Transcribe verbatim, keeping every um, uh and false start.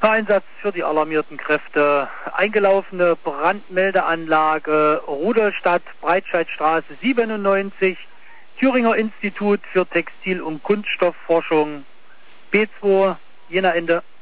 Polizeieinsatz für die alarmierten Kräfte. Eingelaufene Brandmeldeanlage Rudolstadt, Breitscheidstraße siebenundneunzig, Thüringer Institut für Textil- und Kunststoffforschung, B zwei, Jena Ende.